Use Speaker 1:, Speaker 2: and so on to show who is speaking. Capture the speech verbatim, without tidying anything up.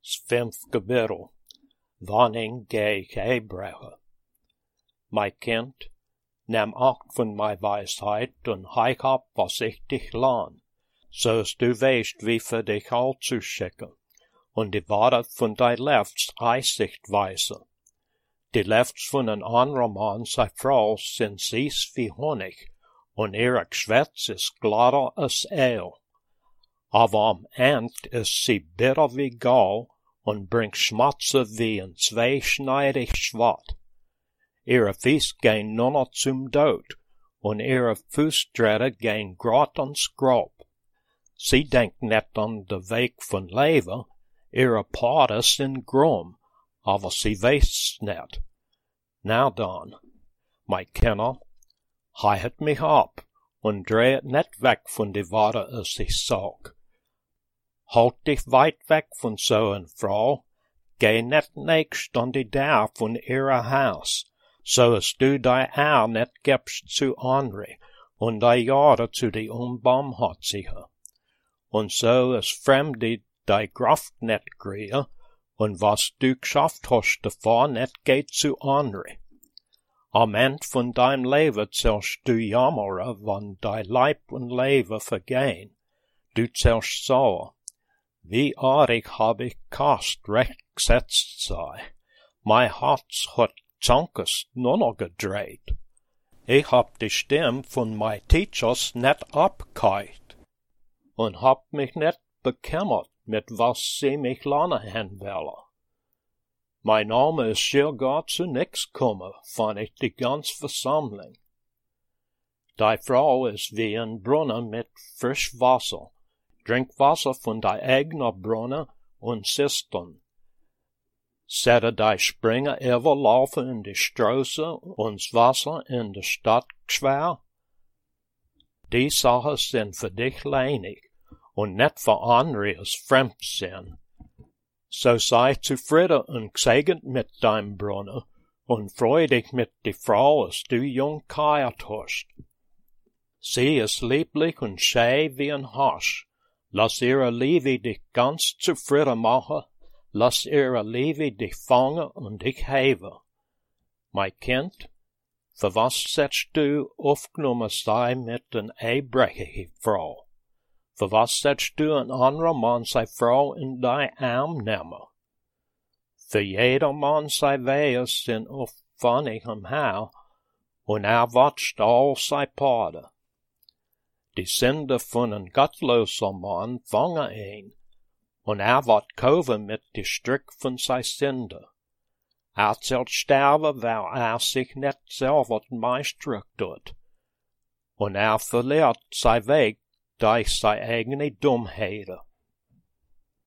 Speaker 1: Fünf Gebirge, wanneer gij gebrechen. Mijn kind, neem acht van mijn wijsheid en heik op was ik dich laan, zoals du weest wie für dich al zu schicken, und die Worte von dein Lefts Einsicht weisen. Die Lefts von een anderer man sei Frau sind süß wie Honig, und ihre Geschwätz ist glatter als Ale. Aber am End ist sie bitter wie Gall und bringt Schmatze wie ein zweischneidig Schwert. Ihre Fies gehen nunner zum Tod, und ihre Fußtritte gehen grad ans Grab. Sie denkt net an de Weg von Leben, ihre Paden sind krumm, aber sie weist's net. Nou dan, mein Kinder, heiet mich ab und dreht net weg von die Worte, als ich sag. Halt dich weit weg von so een Frau, geh net nächst an die Deur von ihrer Haus, so as du dei Ehr net gibst zu André und dei Jahre zu die Unbarmherzige. Und so as Fremde dei Kraft net kriege, und was du geschafft hast davor net geht zu André. Am End von deinem Leben zählst du jammere, wann dei Leib und Leben vergehen. Du zählst sauer. Wie arg hab ich kast recht gesetzt sei. Mein Herz hat zankes nunner gedreht. Ich hab die Stimme von mei Teachers net abgehört und hab mich net bekümmert, mit was sie mich lernen wollen. Mein Name ist schier gar zu nix komme, fand ich die ganz Versammlung. Die Frau ist wie ein Brunnen mit frisch Wasser. Drink Wasser von dei eigener Brunnen und Zistern. Sette dei Springer überlaufen in die Straße und Wasser in der Stadt schwer. Die Sachen sind für dich leinig und net für andere als Fremdsinn. So sei zufrieden und gesegnet mit deinem Brunnen und freu dich mit die Frau, als du jung geheirat hast. Sie ist lieblich und schön wie ein Hasch. Lass ihre Liebe dich ganz zufrieden machen, lass ihre Liebe dich fangen und dich heben. Mein Kind, für was setzt du aufgenommen sei mit den ehebrechige Frau? Für was setzt du ein anderer Mann sei Frau in dein Arm nehmen? Für jeder Mann sei Wege sind aufwendig am Herr, und er watscht all sei Pade. Die Sünde von een gottloser Mann fangen ihn, und er wird kaufen mit die Strick von sei Sünde. Er zählt sterben, weil er sich net selber meistrig tut, und er verliert sei Weg durch sei eigene Dummheiten.